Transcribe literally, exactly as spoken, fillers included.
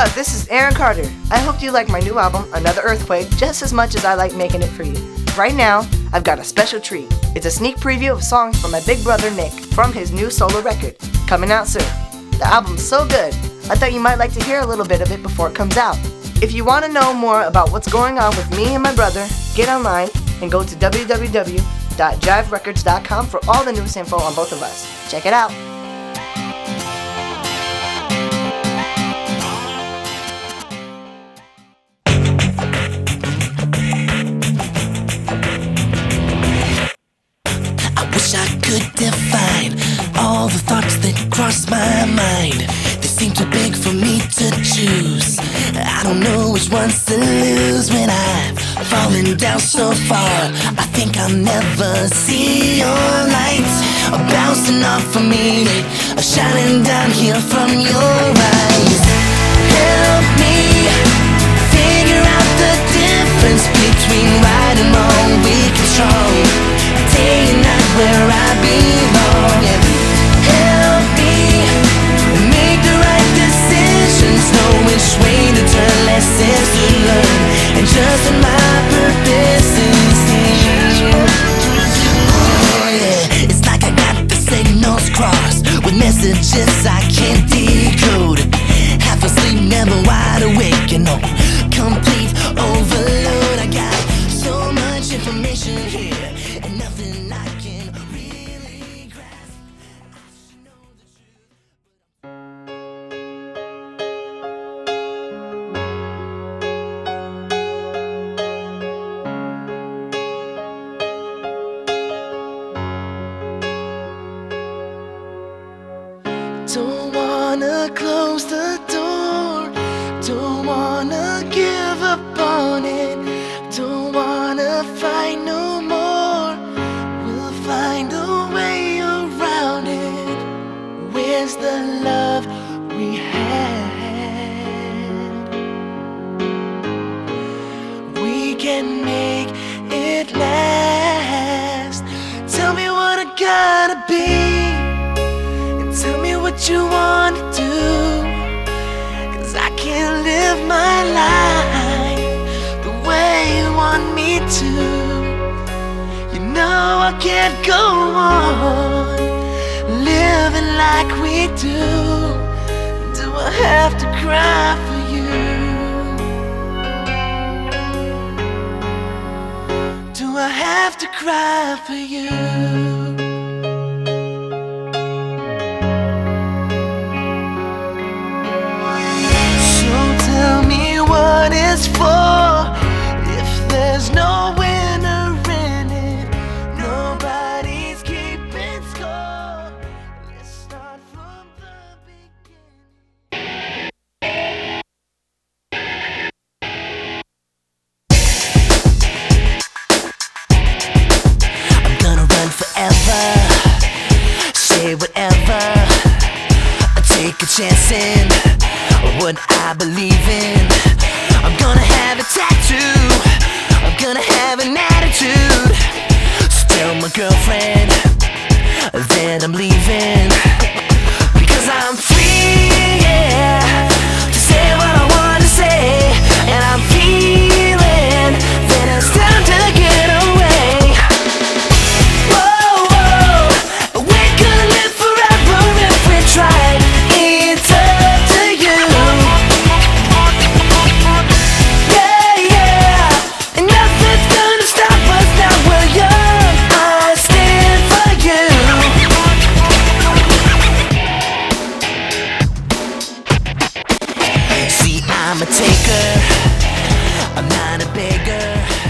up? This is Aaron Carter. I hope you like my new album, Another Earthquake, just as much as I like making it for you. Right now, I've got a special treat. It's a sneak preview of songs from my big brother Nick from his new solo record, coming out soon. The album's so good, I thought you might like to hear a little bit of it before it comes out. If you want to know more about what's going on with me and my brother, get online and go to w w w dot jive records dot com for all the news info on both of us. Check it out. I could define all the thoughts that cross my mind. They seem too big for me to choose. I don't know which ones to lose when I've fallen down so far. I think I'll never see your lights bouncing off of me, shining down here from your eyes. Help me figure out the difference between right and wrong, weak and strong, day and night where I belong. And help me make the right decisions, know which way to turn, lessons to learn, and just in my purpose is here. Oh yeah, it's like I got the signals crossed with messages I can't decode. Half asleep, never wide awake, you know, complete overload. I got so much information here and nothing I can really grasp. I should know the truth. Don't wanna close the door, don't wanna give up on it, don't wanna fight no more. We'll find a way around it. Where's the love we had? We can make it last. Tell me what I gotta be, and tell me what you wanna do, 'cause I can't live my life the way you want me to. You know I can't go on living like we do. Do I have to cry for you? Do I have to cry for you? Tell me what it's for. If there's no winner in it, nobody's keeping score. Let's start from the beginning. I'm gonna run forever, say whatever, take a chance in what I believe in. I'm gonna have a tattoo, I'm gonna have an attitude. So tell my girlfriend that I'm leaving, because I'm free, yeah, to say what I wanna say. And I'm feeling that it's time to get away. Whoa, whoa, we could live forever if we tried. It's up to you. Yeah, yeah, and nothing's gonna stop us now we're young. I stand for you. See, I'm a taker, I'm not a beggar.